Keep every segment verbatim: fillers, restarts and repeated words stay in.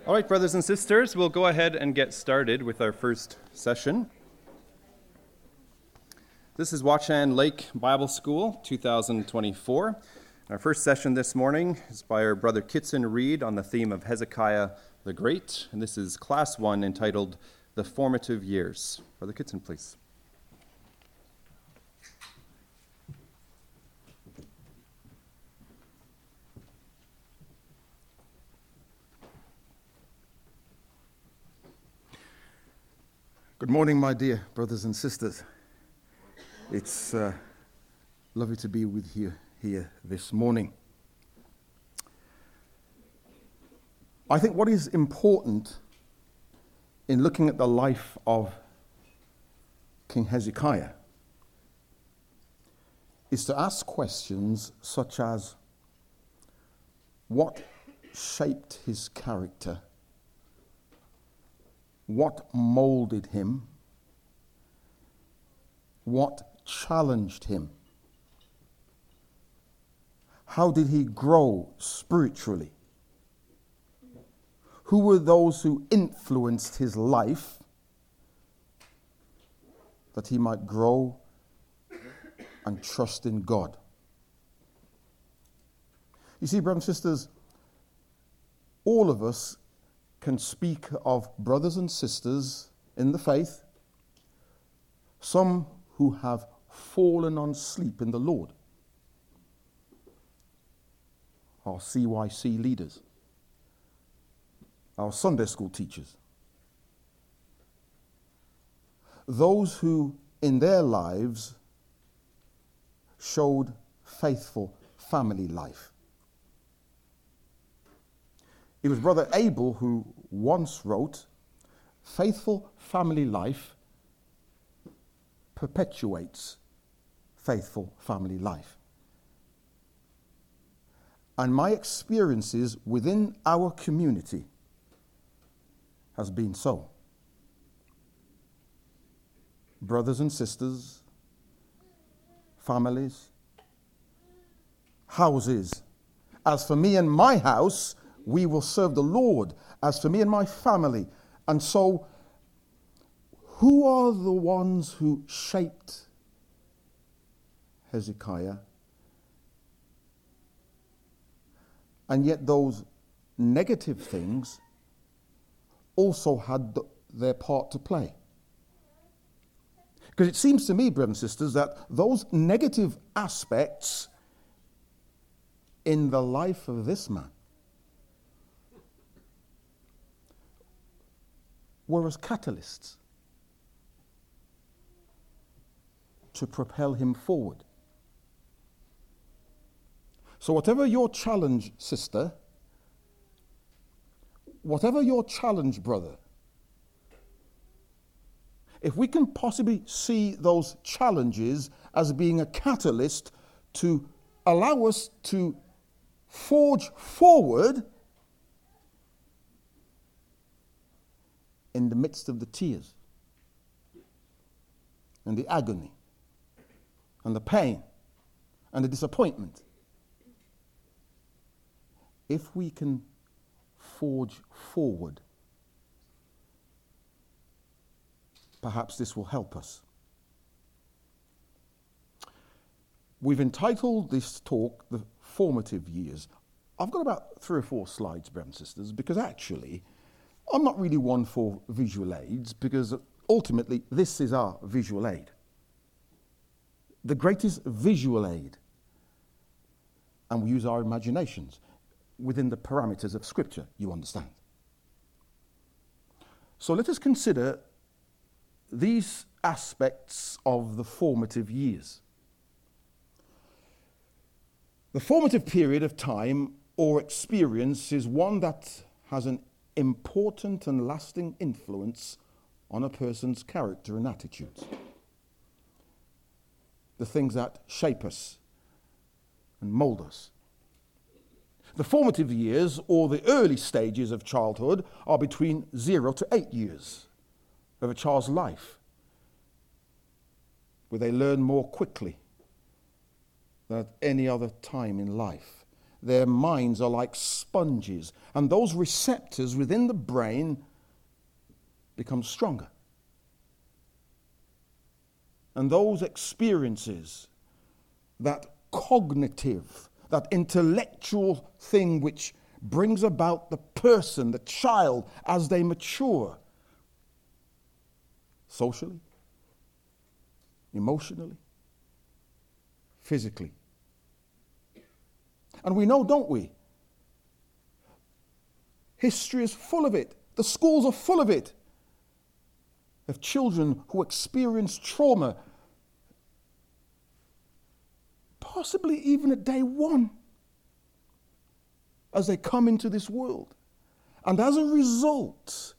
All right, brothers and sisters, we'll go ahead and get started with our first session. This is Watchand Lake Bible School two thousand twenty-four. Our first session this morning is by our brother Kitson Reed on the theme of Hezekiah the Great, and this is class one entitled The Formative Years. Brother Kitson, please. Good morning, my dear brothers and sisters. It's uh, lovely to be with you here this morning. I think what is important in looking at the life of King Hezekiah is to ask questions such as, what shaped his character? What molded him? What challenged him? How did he grow spiritually? Who were those who influenced his life that he might grow and trust in God? You see, brothers and sisters, all of us can speak of brothers and sisters in the faith, some who have fallen on sleep in the Lord, our C Y C leaders, our Sunday school teachers, those who in their lives showed faithful family life. It was Brother Abel who once wrote, "Faithful family life perpetuates faithful family life." And my experiences within our community has been so. Brothers and sisters, families, houses. As for me and my house, we will serve the Lord. As for me and my family. And so, who are the ones who shaped Hezekiah? And yet those negative things also had th- their part to play. Because it seems to me, brothers and sisters, that those negative aspects in the life of this man were as catalysts to propel him forward. So whatever your challenge, sister, whatever your challenge, brother, if we can possibly see those challenges as being a catalyst to allow us to forge forward in the midst of the tears and the agony and the pain and the disappointment, if we can forge forward, perhaps this will help us. We've entitled this talk, The Formative Years. I've got about three or four slides, brothers and sisters, because actually I'm not really one for visual aids, because ultimately this is our visual aid. The greatest visual aid. And we use our imaginations within the parameters of Scripture, you understand. So let us consider these aspects of the formative years. The formative period of time or experience is one that has an important and lasting influence on a person's character and attitudes. The things that shape us and mold us. The formative years, or the early stages of childhood, are between zero to eight years of a child's life, where they learn more quickly than at any other time in life. their minds are like sponges, and those receptors within the brain become stronger. And those experiences, that cognitive, that intellectual thing which brings about the person, the child, as they mature, socially, emotionally, physically. And we know, don't we? History is full of it. The schools are full of it. Of children who experience trauma, possibly even at day one, as they come into this world. And as a result,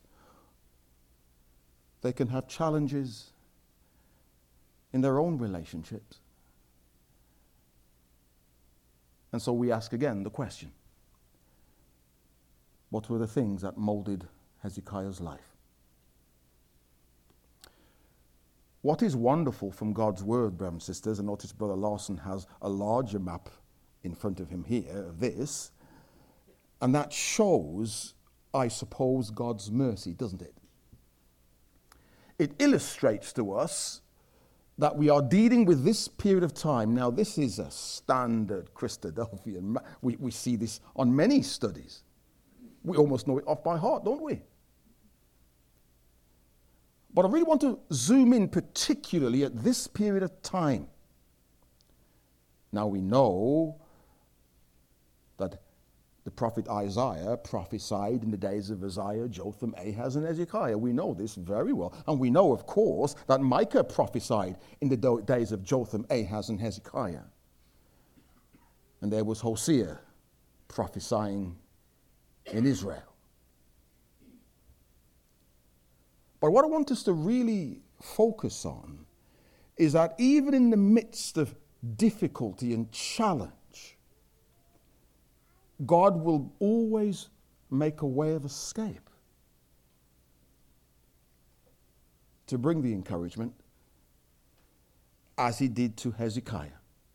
they can have challenges in their own relationships. And so we ask again the question, what were the things that molded Hezekiah's life? What is wonderful from God's word, brothers and sisters, and notice Brother Lawson has a larger map in front of him here of this, and that shows, I suppose, God's mercy, doesn't it? It illustrates to us that we are dealing with this period of time. Now, this is a standard Christadelphian map. We, we see this on many studies. We almost know it off by heart, don't we? But I really want to zoom in particularly at this period of time. Now we know that the prophet Isaiah prophesied in the days of Uzziah, Jotham, Ahaz, and Hezekiah. We know this very well. And we know, of course, that Micah prophesied in the do- days of Jotham, Ahaz, and Hezekiah. And there was Hosea prophesying in Israel. But what I want us to really focus on is that even in the midst of difficulty and challenge, God will always make a way of escape to bring the encouragement, as he did to Hezekiah.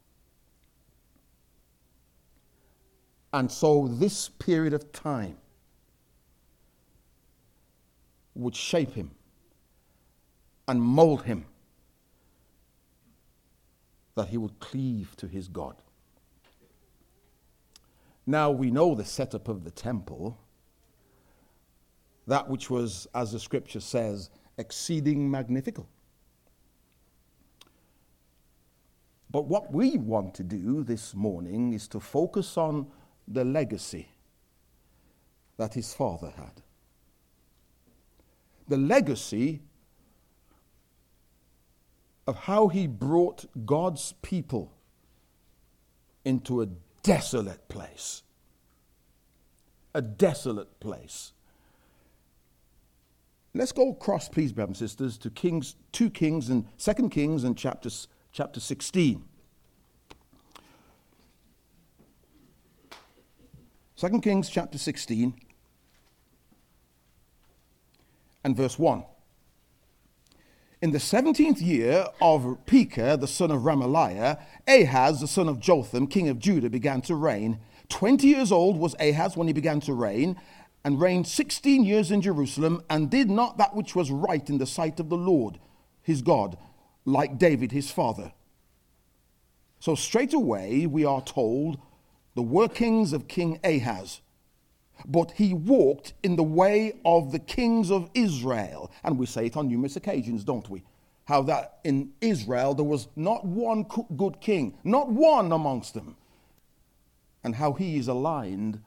And so this period of time would shape him and mold him, that he would cleave to his God. Now we know the setup of the temple, that which was, as the scripture says, exceeding magnificent. But what we want to do this morning is to focus on the legacy that his father had. The legacy of how he brought God's people into a desolate place. A desolate place. Let's go across, please, brothers and sisters, to Kings, two Kings and Second Kings and chapter, chapter sixteen. Second Kings chapter sixteen and verse one. In the seventeenth year of Pekah, the son of Remaliah, Ahaz, the son of Jotham, king of Judah, began to reign. Twenty years old was Ahaz when he began to reign, and reigned sixteen years in Jerusalem, and did not that which was right in the sight of the Lord, his God, like David his father. So straightway we are told the workings of King Ahaz. But he walked in the way of the kings of Israel. And we say it on numerous occasions, don't we? How that in Israel there was not one good king, not one amongst them. And how he is aligned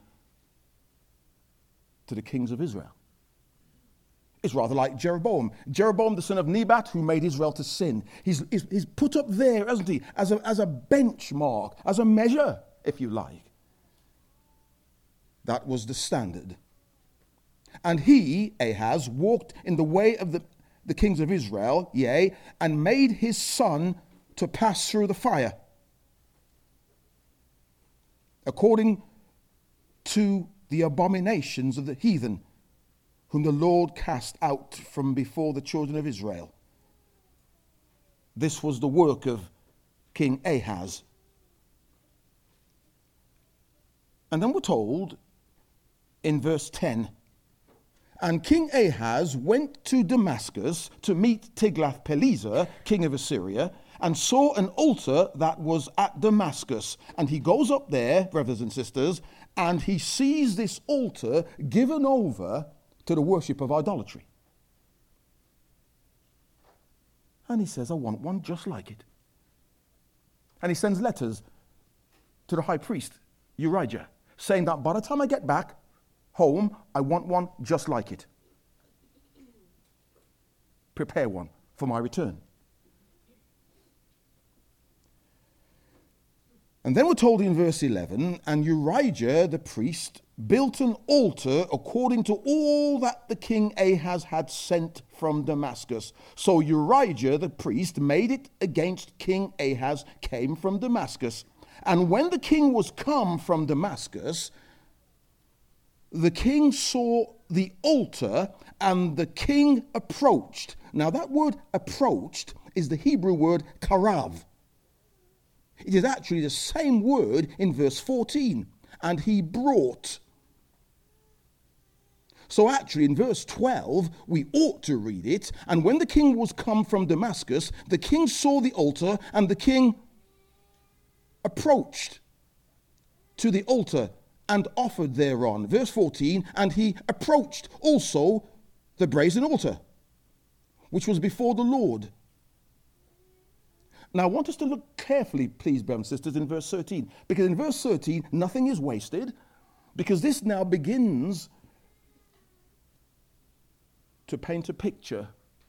to the kings of Israel. It's rather like Jeroboam. Jeroboam, the son of Nebat, who made Israel to sin. He's, he's, he's put up there, hasn't he, as a, as a benchmark, as a measure, if you like. That was the standard. And he, Ahaz, walked in the way of the, the kings of Israel, yea, and made his son to pass through the fire, according to the abominations of the heathen, whom the Lord cast out from before the children of Israel. This was the work of King Ahaz. And then we're told in verse ten, and King Ahaz went to Damascus to meet Tiglath-Pileser, king of Assyria, and saw an altar that was at Damascus. And he goes up there, brothers and sisters, and he sees this altar given over to the worship of idolatry. And he says, I want one just like it. And he sends letters to the high priest, Urijah, saying that by the time I get back home, I want one just like it. Prepare one for my return. And then we're told in verse eleven, and Urijah the priest built an altar according to all that the king Ahaz had sent from Damascus. So Urijah the priest made it against King Ahaz, came from Damascus. And when the king was come from Damascus, the king saw the altar, and the king approached. Now that word approached is the Hebrew word karav. It is actually the same word in verse fourteen. And he brought. So actually in verse twelve, we ought to read it. And when the king was come from Damascus, the king saw the altar, and the king approached to the altar and offered thereon. Verse fourteen, and he approached also the brazen altar, which was before the Lord. Now I want us to look carefully, please, brothers and sisters, in verse thirteen. Because in verse thirteen, nothing is wasted. Because this now begins to paint a picture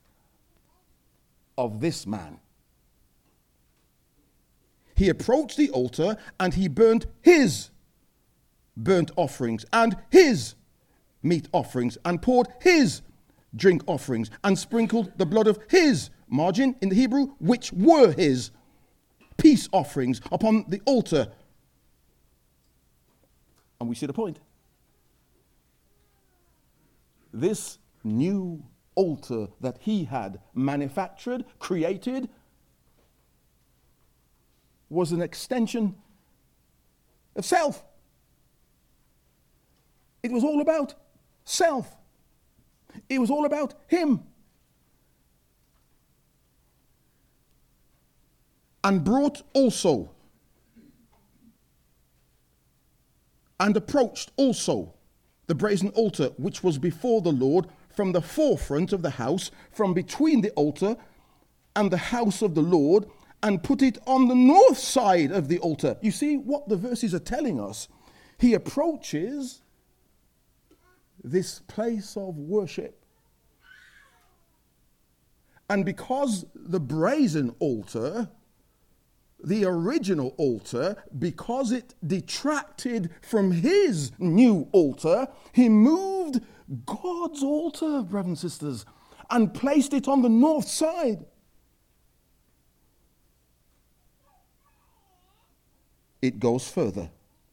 of this man. He approached the altar, and he burnt his burnt offerings and his meat offerings, and poured his drink offerings, and sprinkled the blood of his, margin in the Hebrew, which were his peace offerings upon the altar. And we see the point. This new altar that he had manufactured, created, was an extension of self. It was all about self. It was all about him. And brought also, and approached also the brazen altar which was before the Lord from the forefront of the house, from between the altar and the house of the Lord, and put it on the north side of the altar. You see what the verses are telling us? He approaches this place of worship. And because the brazen altar, the original altar, because it detracted from his new altar, he moved God's altar, brothers and sisters, and placed it on the north side. It goes further.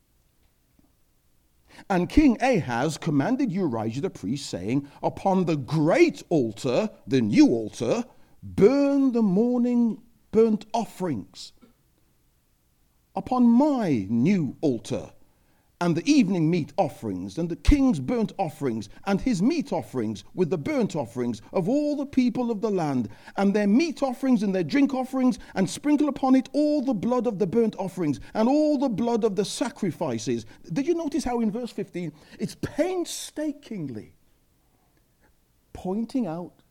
And King Ahaz commanded Urijah the priest, saying, upon the great altar, the new altar, burn the morning burnt offerings. Upon my new altar, and the evening meat offerings, and the king's burnt offerings, and his meat offerings, with the burnt offerings of all the people of the land, and their meat offerings and their drink offerings, and sprinkle upon it all the blood of the burnt offerings, and all the blood of the sacrifices. Did you notice how in verse fifteen, it's painstakingly pointing out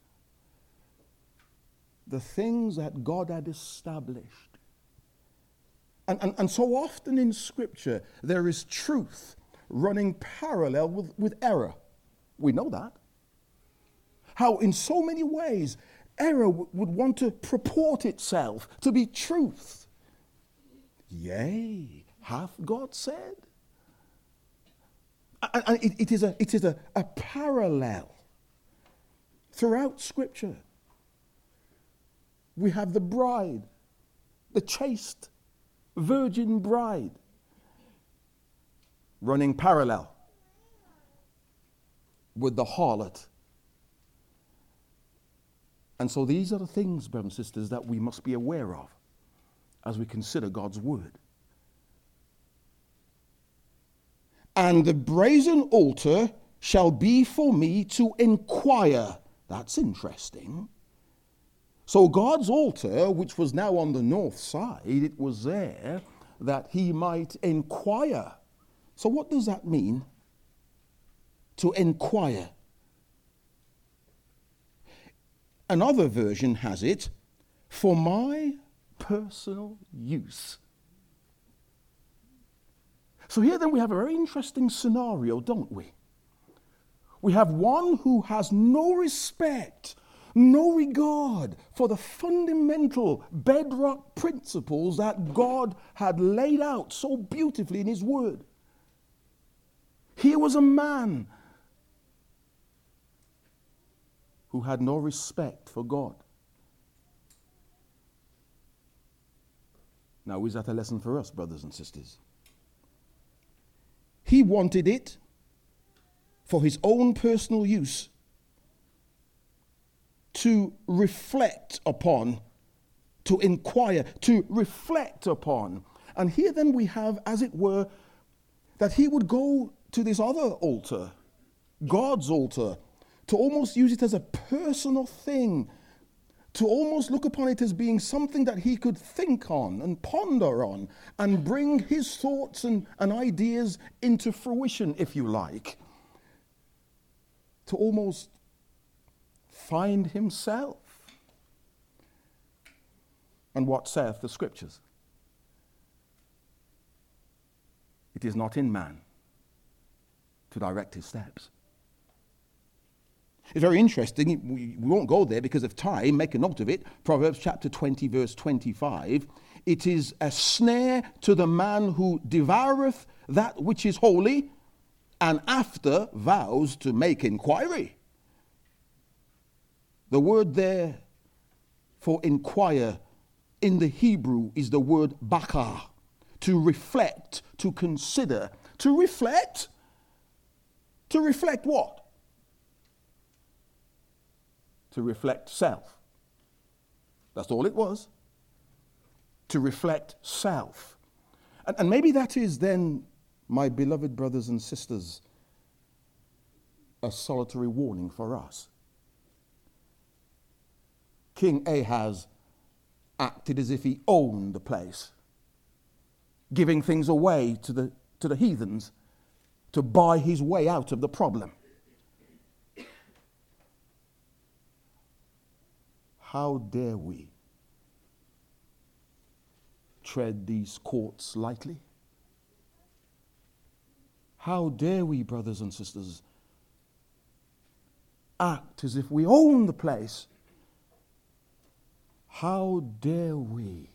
the things that God had established. And, and, and so often in Scripture, there is truth running parallel with, with error. We know that. How in so many ways, error w- would want to purport itself to be truth. Yea, hath God said? And, and it, it is, a, it is a, a parallel throughout Scripture. We have the bride, the chaste virgin bride, running parallel with the harlot. And so these are the things, brothers and sisters, that we must be aware of as we consider God's word. And the brazen altar shall be for me to inquire. That's interesting. So God's altar, which was now on the north side, it was there that he might inquire. So what does that mean? To inquire. Another version has it, for my personal use. So here then we have a very interesting scenario, don't we? We have one who has no respect, no regard for the fundamental bedrock principles that God had laid out so beautifully in his word. Here was a man who had no respect for God. Now, is that a lesson for us, brothers and sisters? He wanted it for his own personal use, to reflect upon, to inquire, to reflect upon. And here then we have, as it were, that he would go to this other altar, God's altar, to almost use it as a personal thing, to almost look upon it as being something that he could think on and ponder on and bring his thoughts and, and ideas into fruition, if you like. To almost find himself. And what saith the scriptures? It is not in man to direct his steps. It's very interesting. We, we won't go there because of time. Make a note of it. Proverbs chapter twenty, verse twenty-five. It is a snare to the man who devoureth that which is holy, and after vows to make inquiry. The word there for inquire in the Hebrew is the word bakar, to reflect, to consider. To reflect? To reflect what? To reflect self. That's all it was. To reflect self. And, and maybe that is then, my beloved brothers and sisters, a solitary warning for us. King Ahaz acted as if he owned the place, giving things away to the, to the heathens to buy his way out of the problem. How dare we tread these courts lightly? How dare we, brothers and sisters, act as if we own the place? How dare we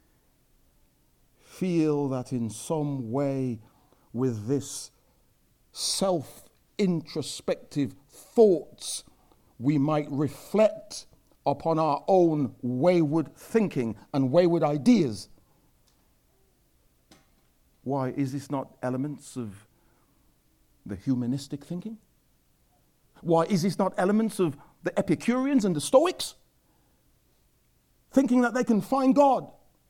feel that in some way, with this self-introspective thoughts, we might reflect upon our own wayward thinking and wayward ideas? Why, is this not elements of the humanistic thinking? Why, is this not elements of the Epicureans and the Stoics? Thinking that they can find God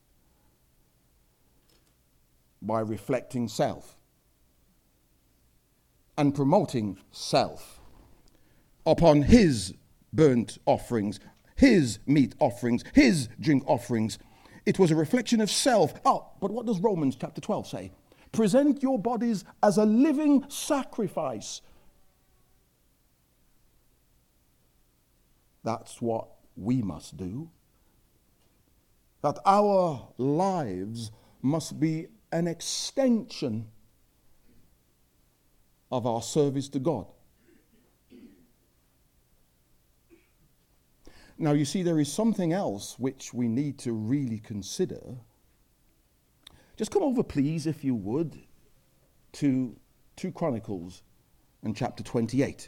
by reflecting self and promoting self upon his burnt offerings, his meat offerings, his drink offerings. It was a reflection of self. Oh, but what does Romans chapter twelve say? Present your bodies as a living sacrifice. That's what we must do. That our lives must be an extension of our service to God. Now, you see, there is something else which we need to really consider. Just come over, please, if you would, to two Chronicles and chapter twenty-eight.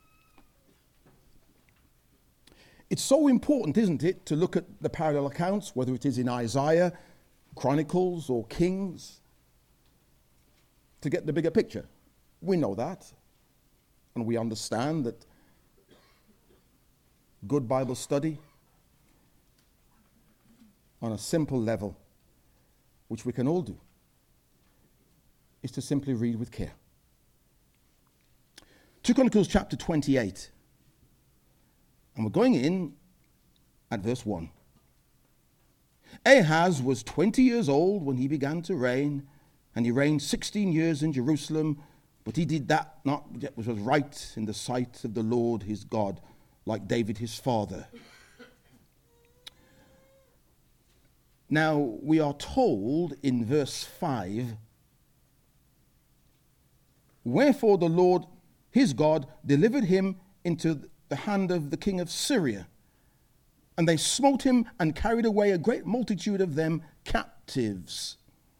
It's so important, isn't it, to look at the parallel accounts, whether it is in Isaiah, Chronicles, or Kings, to get the bigger picture. We know that, and we understand that good Bible study on a simple level, which we can all do, is to simply read with care. Second Chronicles chapter twenty-eight. And we're going in at verse one. Ahaz was twenty years old when he began to reign, and he reigned sixteen years in Jerusalem, but he did that not which was right in the sight of the Lord his God, like David his father. Now we are told in verse five, wherefore the Lord his God delivered him into the hand of the king of Syria, and they smote him and carried away a great multitude of them captives.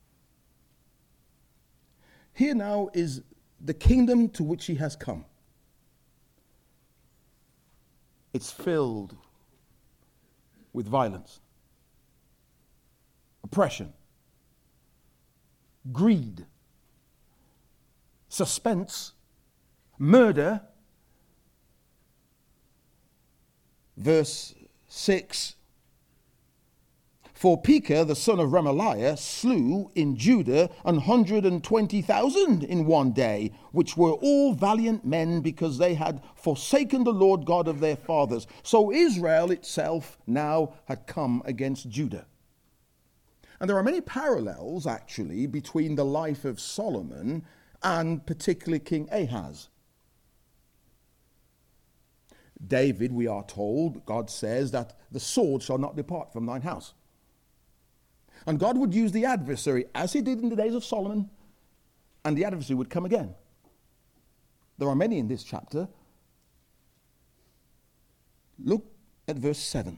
Here now is the kingdom to which he has come. It's filled with violence, oppression, greed, suspense, murder. Verse six, for Pekah, the son of Remaliah, slew in Judah an hundred and twenty thousand in one day, which were all valiant men, because they had forsaken the Lord God of their fathers. So Israel itself now had come against Judah. And there are many parallels, actually, between the life of Solomon and particularly King Ahaz. David, we are told, God says that the sword shall not depart from thine house. And God would use the adversary as he did in the days of Solomon, and the adversary would come again. There are many in this chapter. Look at verse seven.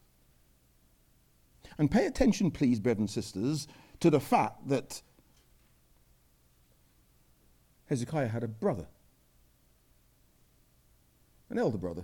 And pay attention, please, brothers and sisters, to the fact that Hezekiah had a brother, an elder brother.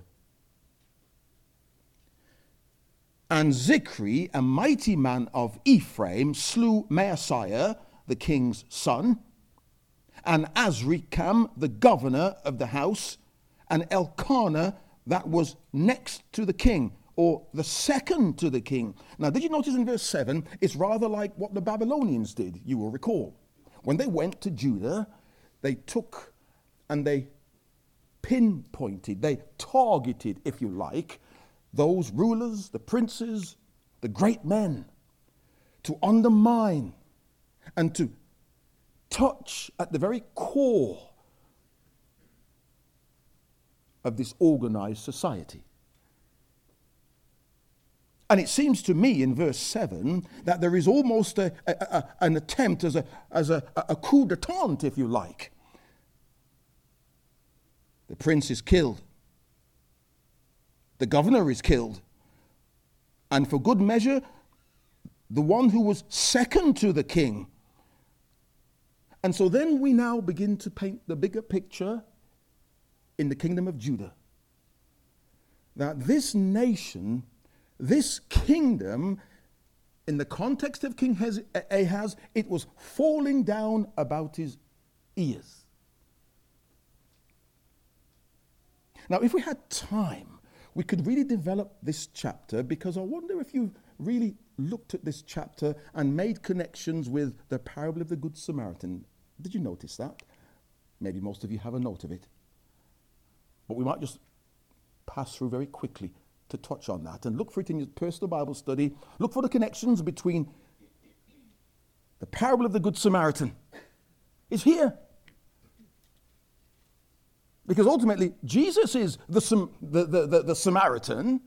And Zikri, a mighty man of Ephraim, slew Maaseiah, the king's son, and Azrikam, the governor of the house, and Elkanah, that was next to the king, or the second to the king. Now, did you notice in verse seven, it's rather like what the Babylonians did, you will recall. When they went to Judah, they took and they pinpointed, they targeted, if you like, those rulers, the princes, the great men, to undermine and to touch at the very core of this organized society. And it seems to me in verse seven that there is almost a, a, a, an attempt as, a, as a, a coup d'etat, if you like. The prince is killed. The governor is killed. And for good measure, the one who was second to the king. And so then we now begin to paint the bigger picture in the kingdom of Judah. That this nation, this kingdom, in the context of King Ahaz, it was falling down about his ears. Now, if we had time, we could really develop this chapter, because I wonder if you've really looked at this chapter and made connections with the parable of the Good Samaritan. Did you notice that? Maybe most of you have a note of it. But we might just pass through very quickly to touch on that and look for it in your personal Bible study. Look for the connections between the parable of the Good Samaritan. It's here. Because ultimately, Jesus is the, the, the, the, the Samaritan.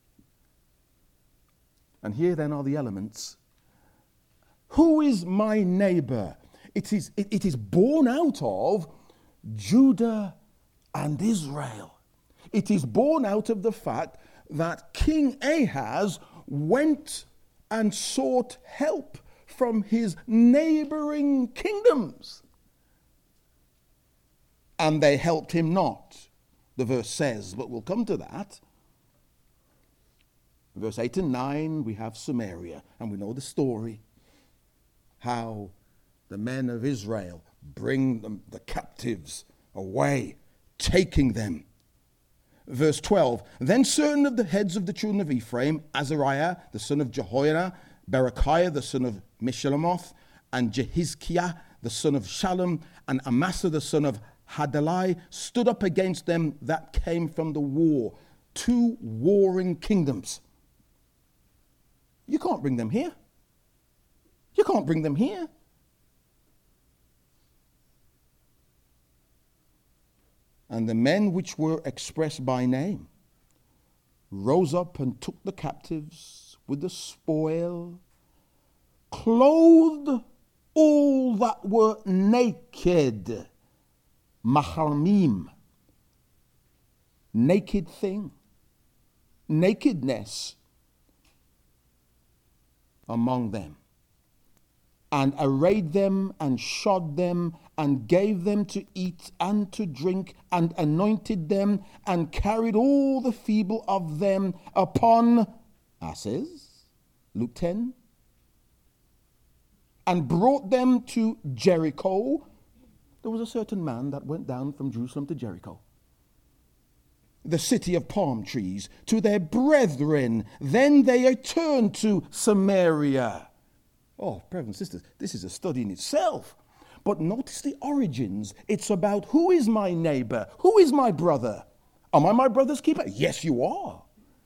And here then are the elements. Who is my neighbor? It is, it, it is born out of Judah and Israel. It is born out of the fact that King Ahaz went and sought help from his neighboring kingdoms. And they helped him not, the verse says, but we'll come to that. Verse eight and nine, we have Samaria, and we know the story. How the men of Israel bring them, the captives away, taking them. Verse twelve, then certain of the heads of the children of Ephraim, Azariah, the son of Jehoiada, Berechiah, the son of Meshillemoth, and Jehizkiah, the son of Shallum, and Amasa, the son of Hadalai stood up against them that came from the war. Two warring kingdoms. You can't bring them here. You can't bring them here. And the men which were expressed by name rose up and took the captives with the spoil, clothed all that were naked. Mahalmim. Naked thing. Nakedness among them. And arrayed them and shod them and gave them to eat and to drink and anointed them and carried all the feeble of them upon asses. Luke ten. And brought them to Jericho. There was a certain man that went down from Jerusalem to Jericho, the city of palm trees, to their brethren. Then they returned to Samaria. Oh, brothers and sisters, this is a study in itself. But notice the origins. It's about who is my neighbor? Who is my brother? Am I my brother's keeper? Yes, you are.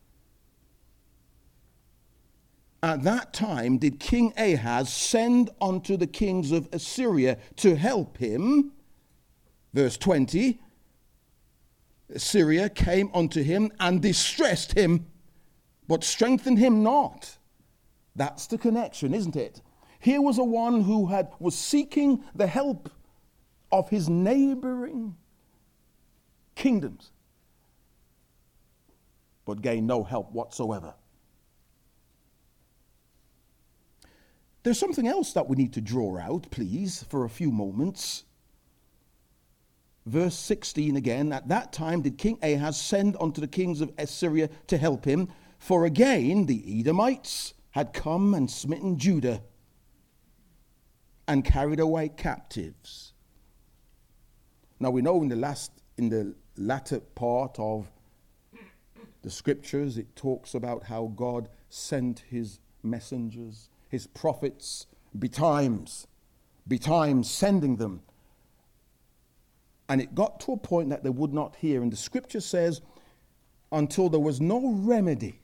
At that time did King Ahaz send unto the kings of Assyria to help him. Verse twenty. Assyria came unto him and distressed him, but strengthened him not. That's the connection, isn't it? Here was a one who had was seeking the help of his neighboring kingdoms, but gained no help whatsoever. There's something else that we need to draw out, please, for a few moments. Verse sixteen again. At that time did King Ahaz send unto the kings of Assyria to help him, for again the Edomites had come and smitten Judah and carried away captives. Now we know in the last, in the latter part of the scriptures, it talks about how God sent his messengers, his prophets, betimes, betimes sending them. And it got to a point that they would not hear. And the scripture says, until there was no remedy,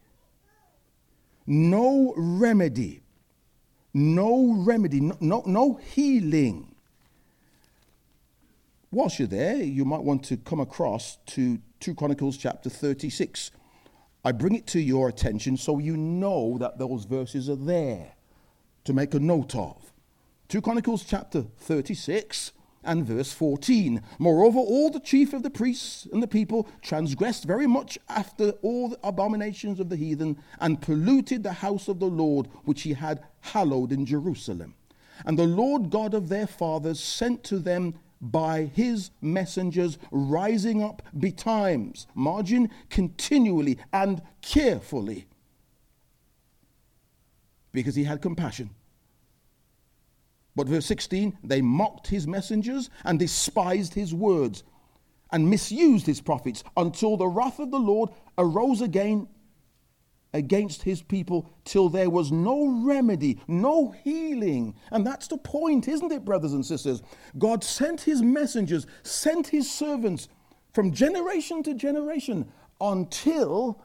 no remedy, no remedy, no, no, no healing. Whilst you're there, you might want to come across to Second Chronicles chapter thirty-six. I bring it to your attention so you know that those verses are there to make a note of. Second Chronicles chapter thirty-six and verse fourteen. Moreover, all the chief of the priests and the people transgressed very much after all the abominations of the heathen, and polluted the house of the Lord, which he had hallowed in Jerusalem. And the Lord God of their fathers sent to them by his messengers, rising up betimes, margin, continually and carefully, because he had compassion. But verse sixteen, they mocked his messengers and despised his words and misused his prophets, until the wrath of the Lord arose again against his people, till there was no remedy, no healing. And that's the point, isn't it, brothers and sisters? God sent his messengers, sent his servants from generation to generation until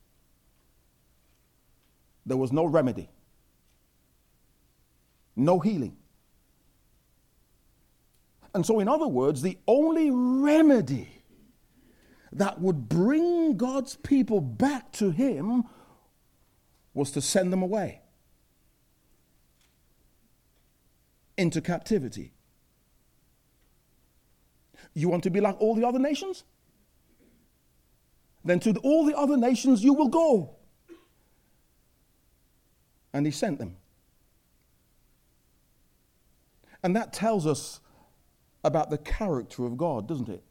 there was no remedy, no healing. And so, in other words, the only remedy that would bring God's people back to him was to send them away into captivity. You want to be like all the other nations? Then to all the other nations you will go. And he sent them. And that tells us about the character of God, doesn't it?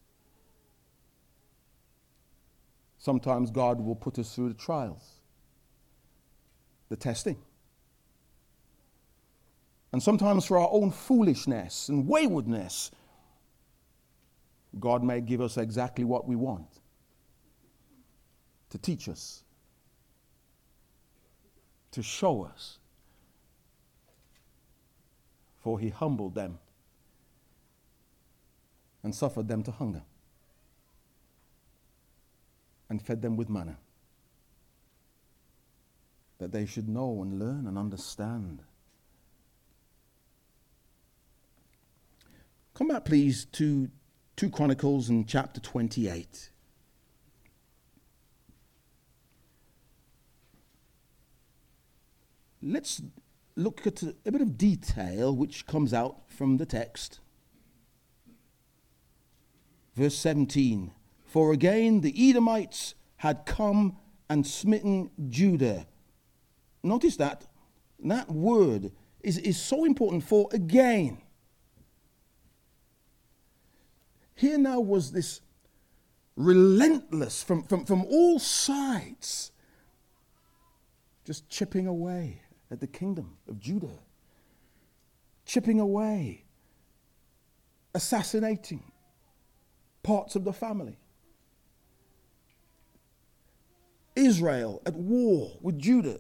Sometimes God will put us through the trials, the testing. And sometimes for our own foolishness and waywardness, God may give us exactly what we want to teach us, to show us. For he humbled them and suffered them to hunger and fed them with manna, that they should know and learn and understand. Come back, please, to two Chronicles and chapter twenty-eight. Let's look at a, a bit of detail which comes out from the text. Verse seventeen, for again the Edomites had come and smitten Judah. Notice that. That word is, is so important, for again. Here now was this relentless, from, from, from all sides, just chipping away at the kingdom of Judah. Chipping away, assassinating parts of the family. Israel at war with Judah.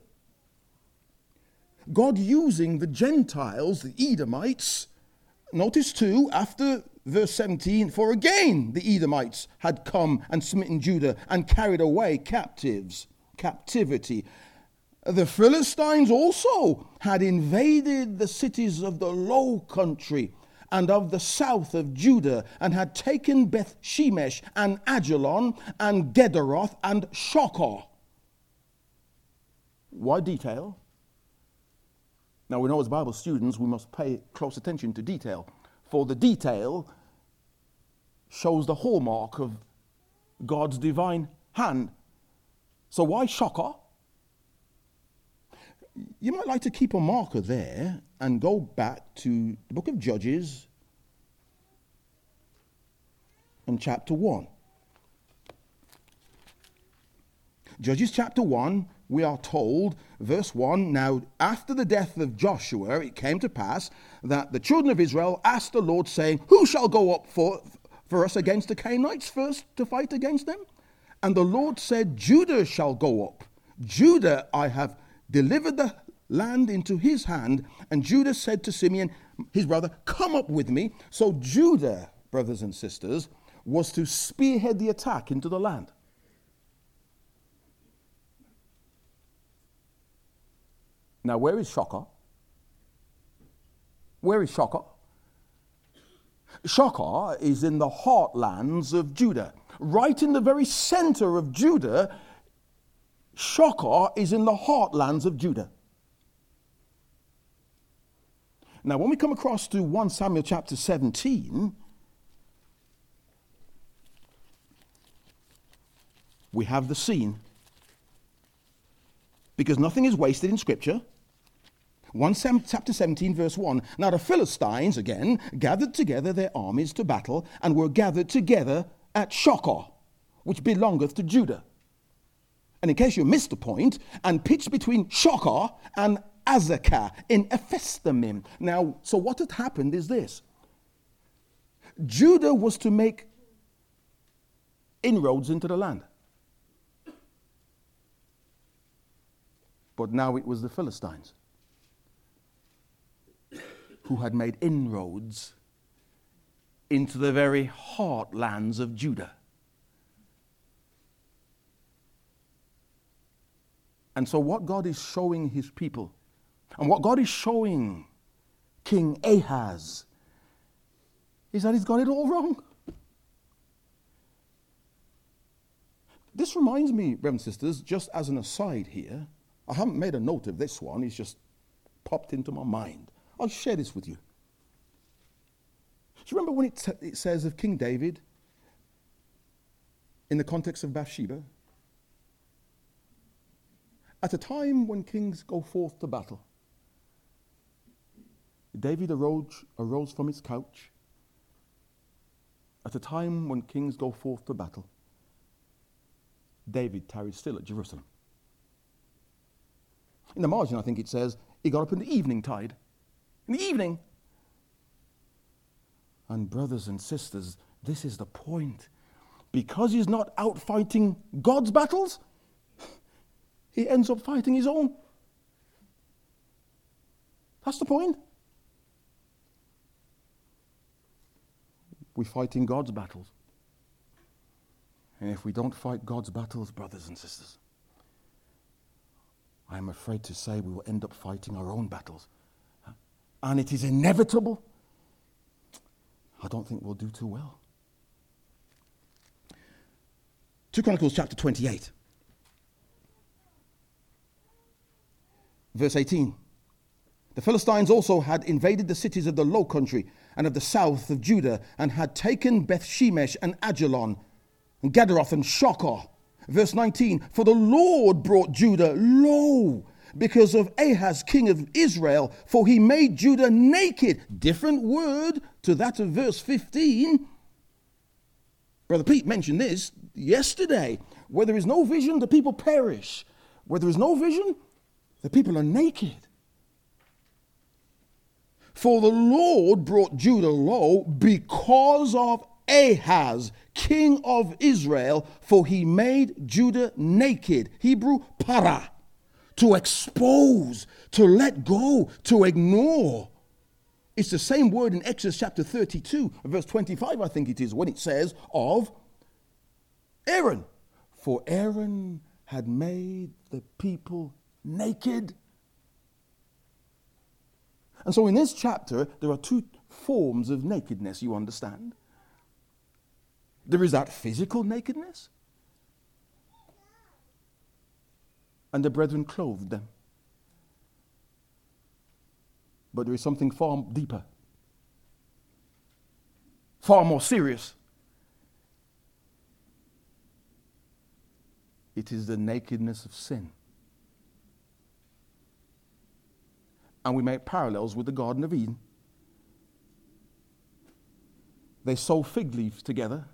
God using the Gentiles, the Edomites. Notice too, after verse seventeen, for again the Edomites had come and smitten Judah and carried away captives, captivity. The Philistines also had invaded the cities of the low country and of the south of Judah, and had taken Beth Shemesh and Ajalon and Gederoth and Shochoh. Why detail? Now we know as Bible students we must pay close attention to detail, for the detail shows the hallmark of God's divine hand. So why Shochoh? You might like to keep a marker there and go back to the book of Judges and chapter one. Judges chapter one, we are told, verse one, now after the death of Joshua, it came to pass that the children of Israel asked the Lord, saying, who shall go up for, for us against the Canaanites first to fight against them? And the Lord said, Judah shall go up. Judah I have delivered the land into his hand. And Judah said to Simeon, his brother, come up with me. So Judah, brothers and sisters, was to spearhead the attack into the land. Now, where is Shochoh? Where is Shochoh? Shochoh is in the heartlands of Judah. Right in the very center of Judah, Shochoh is in the heartlands of Judah. Now, when we come across to First Samuel chapter seventeen, we have the scene. Because nothing is wasted in Scripture. First Samuel chapter seventeen, verse one. Now the Philistines, again, gathered together their armies to battle, and were gathered together at Shochoh, which belongeth to Judah. And in case you missed the point, and pitched between Shochoh and Azekah in Ephesdammim. Now, so what had happened is this. Judah was to make inroads into the land. But now it was the Philistines who had made inroads into the very heartlands of Judah. And so what God is showing his people, and what God is showing King Ahaz, is that he's got it all wrong. This reminds me, brothers and sisters, just as an aside here, I haven't made a note of this one, it's just popped into my mind. I'll share this with you. Do you remember when it, t- it says of King David, in the context of Bathsheba, at a time when kings go forth to battle, David arose, arose from his couch. At a time when kings go forth to battle, David tarried still at Jerusalem. In the margin, I think it says, he got up in the evening tide. In the evening. And brothers and sisters, this is the point. Because he's not out fighting God's battles, he ends up fighting his own. That's the point. we're fighting God's battles. And if we don't fight God's battles, brothers and sisters, I am afraid to say we will end up fighting our own battles. And it is inevitable. I don't think we'll do too well. Second Chronicles chapter twenty-eight. Verse eighteen. The Philistines also had invaded the cities of the low country and of the south of Judah, and had taken Beth-shemesh and Ajalon, and Gederoth and Shochoh. Verse nineteen. For the Lord brought Judah low because of Ahaz, king of Israel, for he made Judah naked. Different word to that of verse fifteen. Brother Pete mentioned this yesterday. Where there is no vision, the people perish. Where there is no vision, the people are naked. For the Lord brought Judah low because of Ahaz, king of Israel, for he made Judah naked. Hebrew, para. To expose, to let go, to ignore. It's the same word in Exodus chapter thirty-two, verse twenty-five, I think it is, when it says of Aaron. For Aaron had made the people naked. And so in this chapter, there are two forms of nakedness, you understand. There is that physical nakedness. And the brethren clothed them. But there is something far deeper, far more serious. It is the nakedness of sin. And we make parallels with the Garden of Eden. They sew fig leaves together.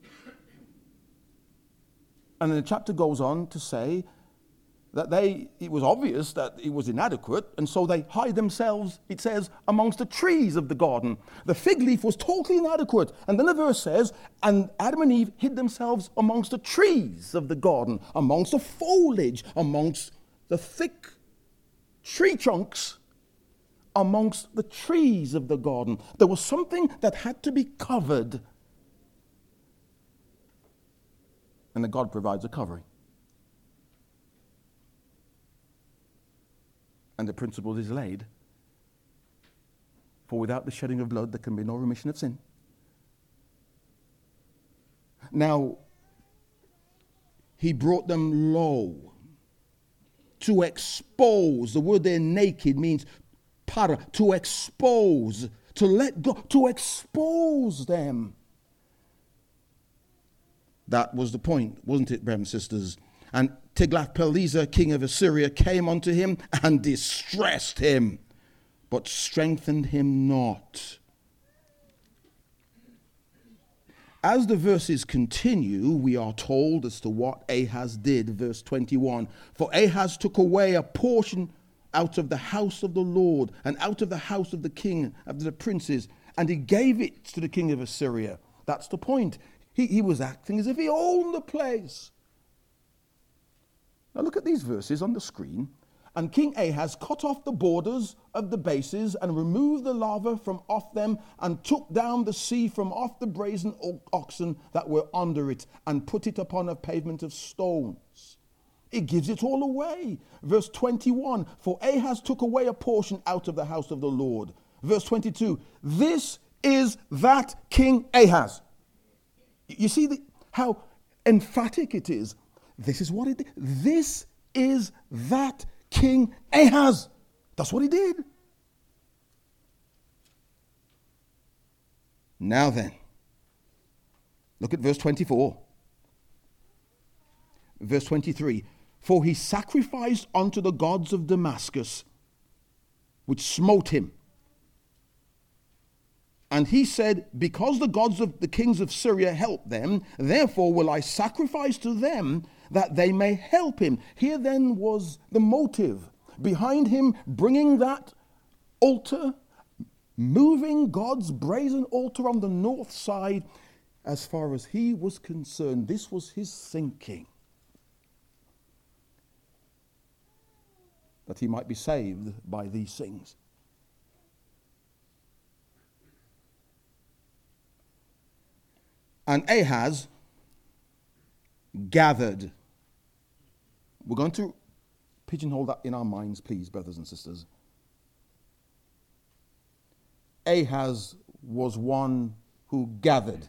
And then the chapter goes on to say that they, it was obvious that it was inadequate, and so they hide themselves, it says, amongst the trees of the garden. The fig leaf was totally inadequate. And then the verse says, and Adam and Eve hid themselves amongst the trees of the garden, amongst the foliage, amongst the thick tree trunks, amongst the trees of the garden. There was something that had to be covered. And then God provides a covering. And the principle is laid. For without the shedding of blood, there can be no remission of sin. Now, he brought them low to expose. The word there, naked, means para, to expose, to let go, to expose them. That was the point, wasn't it, brothers and sisters? And Tiglath-Pileser, king of Assyria, came unto him and distressed him, but strengthened him not. As the verses continue, we are told as to what Ahaz did, verse twenty-one. For Ahaz took away a portion out of the house of the Lord and out of the house of the king, of the princes, and he gave it to the king of Assyria. That's the point. He, he was acting as if he owned the place. Now look at these verses on the screen. And King Ahaz cut off the borders of the bases and removed the lava from off them, and took down the sea from off the brazen oxen that were under it, and put it upon a pavement of stones. It gives it all away. Verse twenty-one, for Ahaz took away a portion out of the house of the Lord. Verse twenty-two, this is that King Ahaz. You see the, how emphatic it is. This is what he did. This is that King Ahaz. That's what he did. Now then, look at verse twenty-four. Verse twenty-three. For he sacrificed unto the gods of Damascus, which smote him. And he said, because the gods of the kings of Syria helped them, therefore will I sacrifice to them, that they may help him. Here then was the motive behind him bringing that altar, moving God's brazen altar on the north side. As far as he was concerned, this was his thinking. That he might be saved by these things. And Ahaz gathered. We're going to pigeonhole that in our minds, please, brothers and sisters. Ahaz was one who gathered.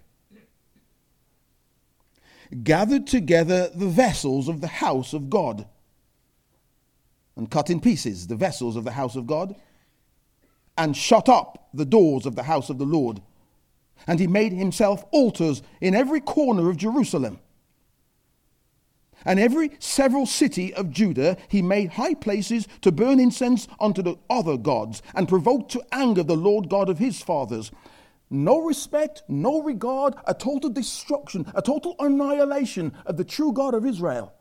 Gathered together the vessels of the house of God, and cut in pieces the vessels of the house of God, and shut up the doors of the house of the Lord. And he made himself altars in every corner of Jerusalem. And every several city of Judah he made high places to burn incense unto the other gods, and provoked to anger the Lord God of his fathers. No respect, no regard, a total destruction, a total annihilation of the true God of Israel.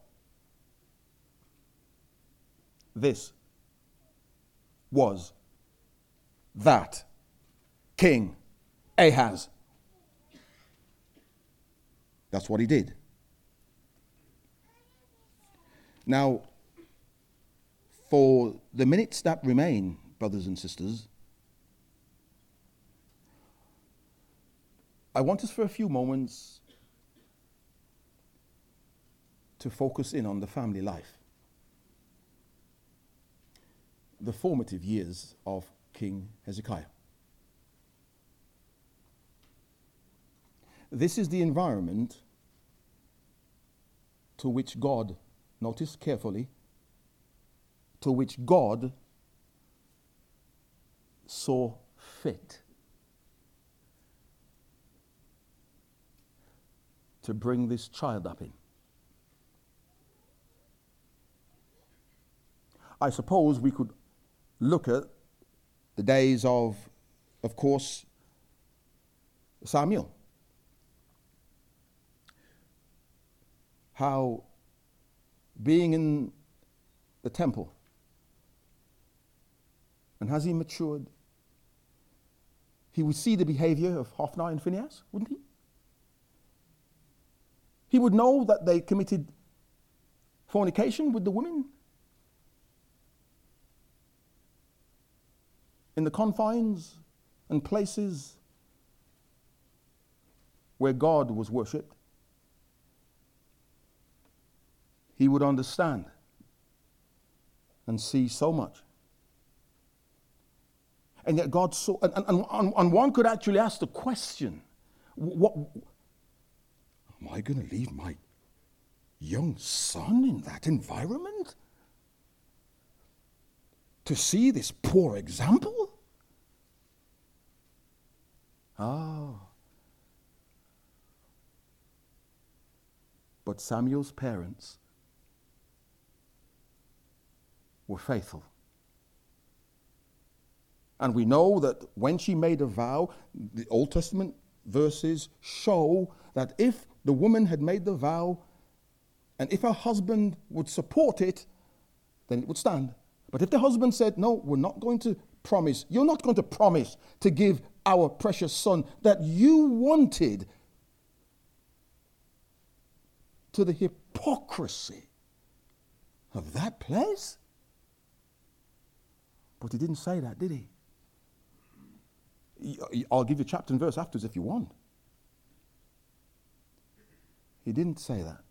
This was that King Ahaz. That's what he did. Now, for the minutes that remain, brothers and sisters, I want us for a few moments to focus in on the family life, the formative years of King Hezekiah. This is the environment to which God, notice carefully, to which God saw fit to bring this child up in. I suppose we could look at the days of, of course, Samuel. How being in the temple, and as he matured, he would see the behavior of Hophni and Phinehas, wouldn't he? He would know that they committed fornication with the women in the confines and places where God was worshipped. He would understand and see so much. And yet God saw, and, and, and, and one could actually ask the question, what, am I going to leave my young son in that environment to see this poor example? Ah. But Samuel's parents were faithful. And we know that when she made a vow, the Old Testament verses show that if the woman had made the vow, and if her husband would support it, then it would stand. But if the husband said, no, we're not going to promise, you're not going to promise to give our precious son that you wanted, to the hypocrisy of that place. But he didn't say that, did he? I'll give you chapter and verse afterwards if you want. He didn't say that.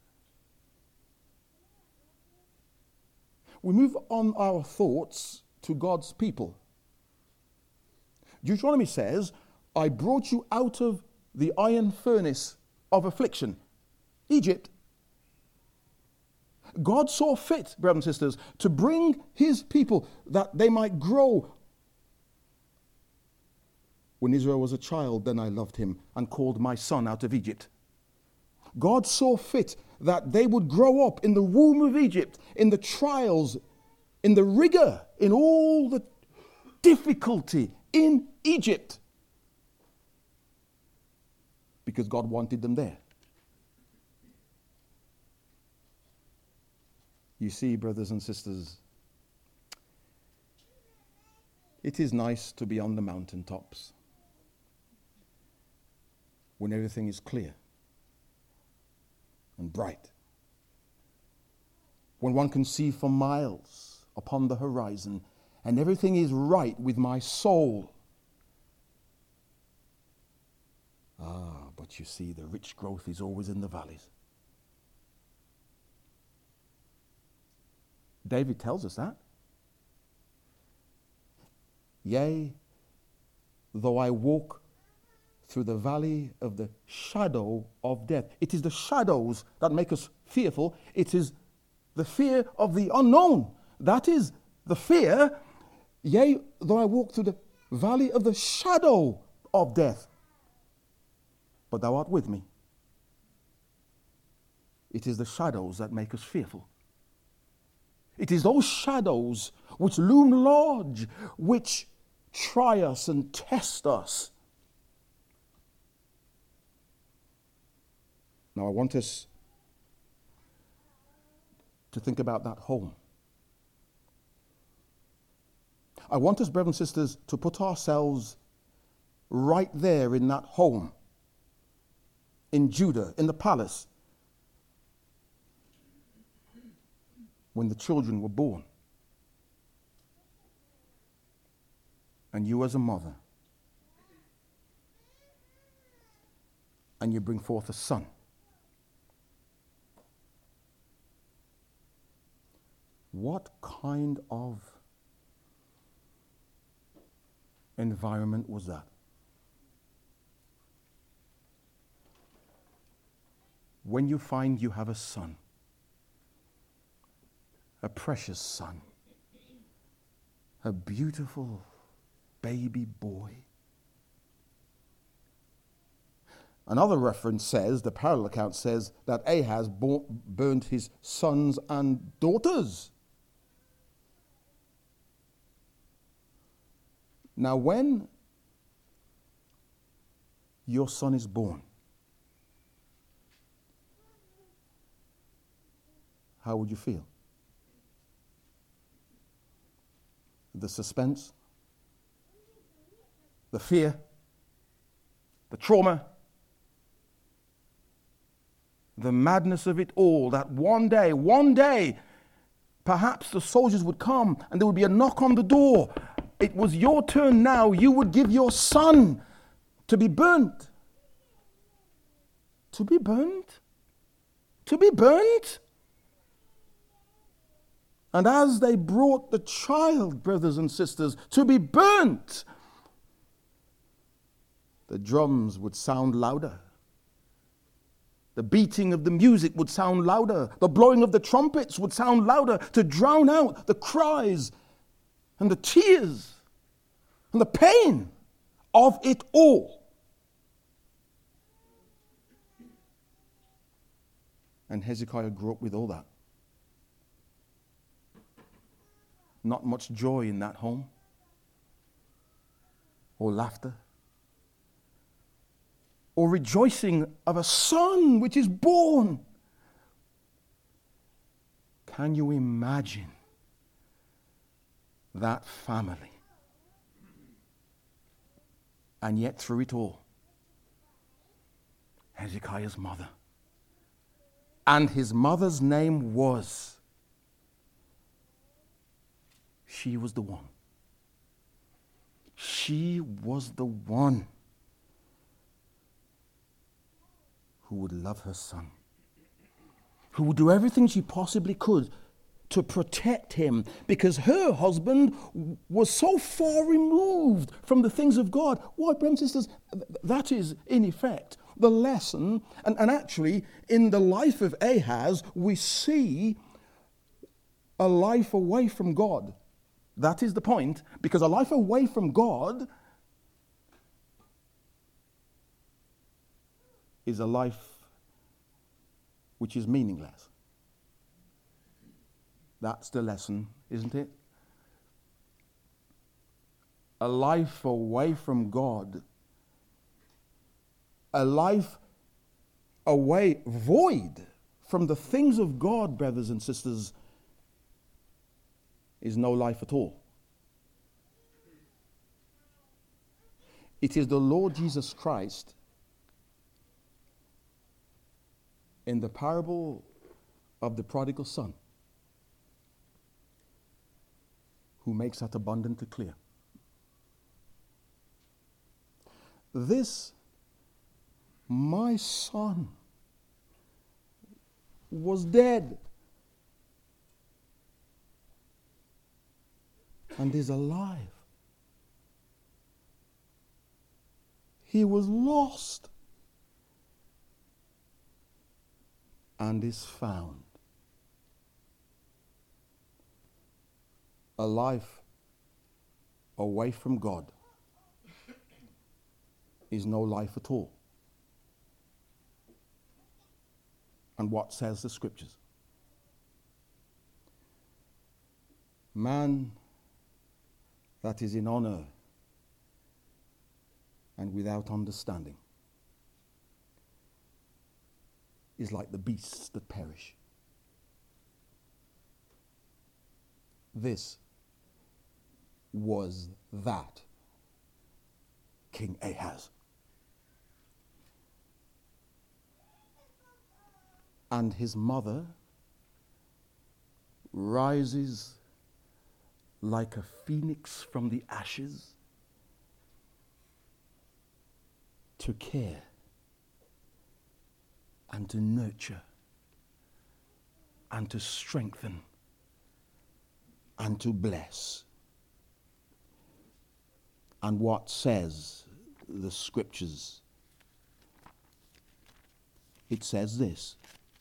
We move on our thoughts to God's people. Deuteronomy says, I brought you out of the iron furnace of affliction, Egypt. God saw fit, brothers and sisters, to bring his people that they might grow. When Israel was a child, then I loved him and called my son out of Egypt. God saw fit that they would grow up in the womb of Egypt, in the trials, in the rigor, in all the difficulty in Egypt. Because God wanted them there. You see, brothers and sisters, it is nice to be on the mountaintops when everything is clear and bright. When one can see for miles upon the horizon and everything is right with my soul. Ah, but But you see, the rich growth is always in the valleys. David tells us that. Yea, though I walk through the valley of the shadow of death. It is the shadows that make us fearful. It is the fear of the unknown. That is the fear. Yea, though I walk through the valley of the shadow of death, but thou art with me. It is the shadows that make us fearful. It is those shadows which loom large, which try us and test us. Now I want us to think about that home. I want us, brothers and sisters, to put ourselves right there in that home, in Judah, in the palace, when the children were born. And you as a mother, and you bring forth a son. What kind of environment was that? When you find you have a son, a precious son, a beautiful baby boy. Another reference says, the parallel account says, that Ahaz burned his sons and daughters. Now, when your son is born, how would you feel? The suspense, the fear, the trauma, the madness of it all, that one day, one day, perhaps the soldiers would come and there would be a knock on the door. It was your turn now. You would give your son to be burnt. To be burnt? To be burnt? And as they brought the child, brothers and sisters, to be burnt, the drums would sound louder. The beating of the music would sound louder. The blowing of the trumpets would sound louder to drown out the cries and the tears and the pain of it all. And Hezekiah grew up with all that. Not much joy in that home, or laughter, or rejoicing of a son which is born. Can you imagine that family? And yet through it all, Hezekiah's mother, and his mother's name was, she was the one. She was the one who would love her son, who would do everything she possibly could to protect him, because her husband was so far removed from the things of God. Why, brothers and sisters, that is in effect the lesson. And, and actually, in the life of Ahaz, we see a life away from God. That is the point, because a life away from God is a life which is meaningless. That's the lesson, isn't it? A life away from God, a life away, void from the things of God, brothers and sisters, is no life at all. It is the Lord Jesus Christ in the parable of the prodigal son who makes that abundantly clear. my son was dead and is alive. He was lost and is found. A life away from God is no life at all. And what says the scriptures? Man that is in honor and without understanding is like the beasts that perish. This was that King Ahaz. And his mother rises like a phoenix from the ashes to care and to nurture and to strengthen and to bless. And what says the scriptures? It says this: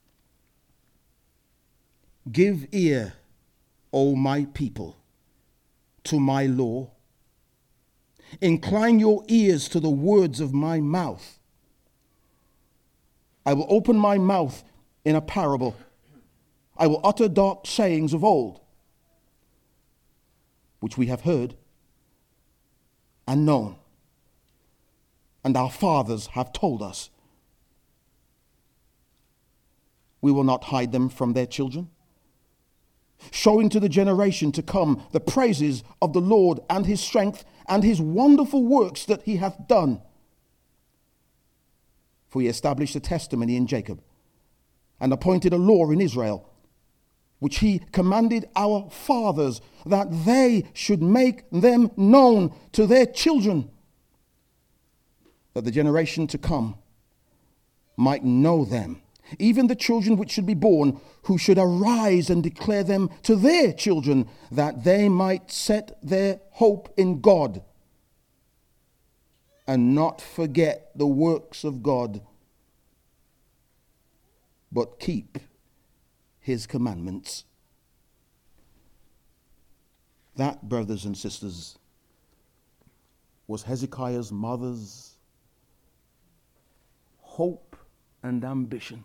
give ear, O my people, to my law. Incline your ears to the words of my mouth. I will open my mouth in a parable. I will utter dark sayings of old, which we have heard and known, and our fathers have told us. We will not hide them from their children, showing to the generation to come the praises of the Lord and his strength and his wonderful works that he hath done. For he established a testimony in Jacob and appointed a law in Israel, which he commanded our fathers, that they should make them known to their children, that the generation to come might know them, even the children which should be born, who should arise and declare them to their children, that they might set their hope in God and not forget the works of God, but keep his commandments. That, brothers and sisters, was Hezekiah's mother's hope and ambition,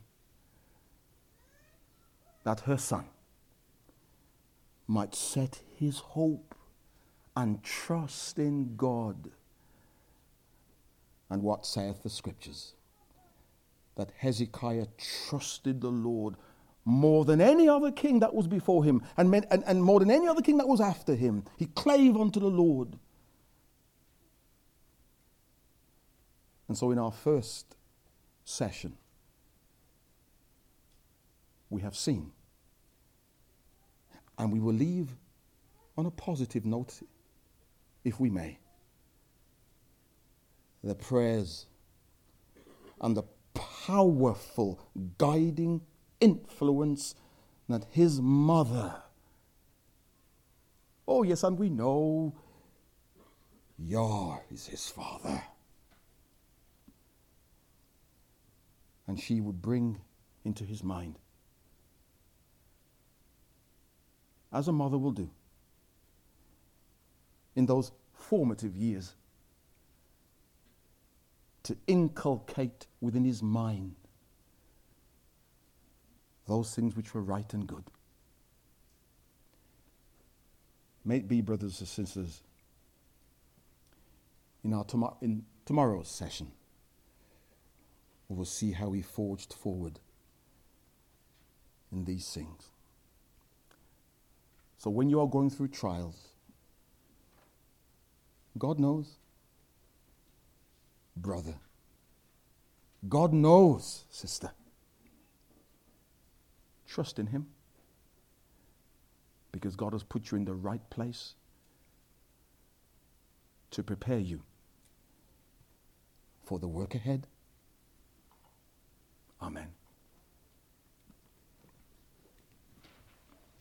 that her son might set his hope and trust in God. And what saith the scriptures? That Hezekiah trusted the Lord more than any other king that was before him, and, men, and, and more than any other king that was after him. He clave unto the Lord. And so in our first session, we have seen, and we will leave on a positive note, if we may, the prayers and the powerful guiding influence that his mother, oh yes, and we know Yah is his father, and she would bring into his mind, as a mother will do in those formative years, to inculcate within his mind those things which were right and good. May it be, brothers and sisters, in our tom- in tomorrow's session, we will see how he forged forward in these things. So when you are going through trials, God knows, brother. God knows, sister. Trust in him, because God has put you in the right place to prepare you for the work ahead Amen.